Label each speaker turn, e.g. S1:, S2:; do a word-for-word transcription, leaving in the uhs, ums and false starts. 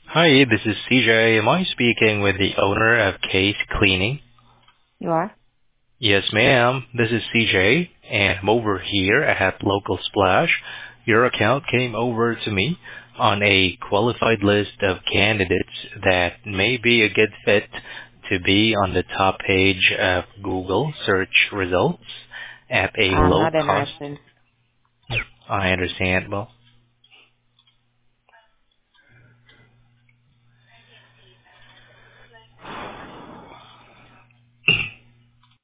S1: Hi, this is C J. Am I speaking with the owner of Case Cleaning?
S2: You are?
S1: Yes, ma'am. This is C J, and I'm over here at Local Splash. Your account came over to me on a qualified list of candidates that may be a good fit to be on the top page of Google search results at a
S2: I'm
S1: low
S2: not
S1: cost.
S2: interested.
S1: I understand. Well,